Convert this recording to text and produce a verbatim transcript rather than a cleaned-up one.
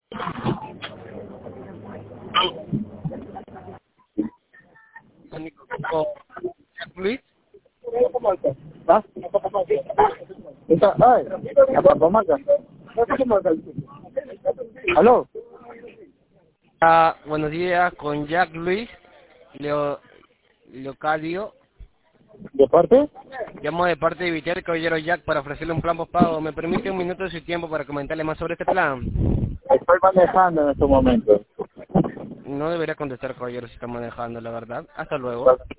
Jack Luis. ¿Ah? Esta, ay, la papamarca. ¿Aló? Ah, buenos días, con Jack Luis, Leo, Leocadio. ¿De parte? Llamo de parte de Vitier Caballero Jack para ofrecerle un plan postpago. ¿Me permite un minuto de su tiempo para comentarle más sobre este plan? Estoy manejando en estos momentos. No debería contestar, caballero, si está manejando, la verdad. Hasta luego.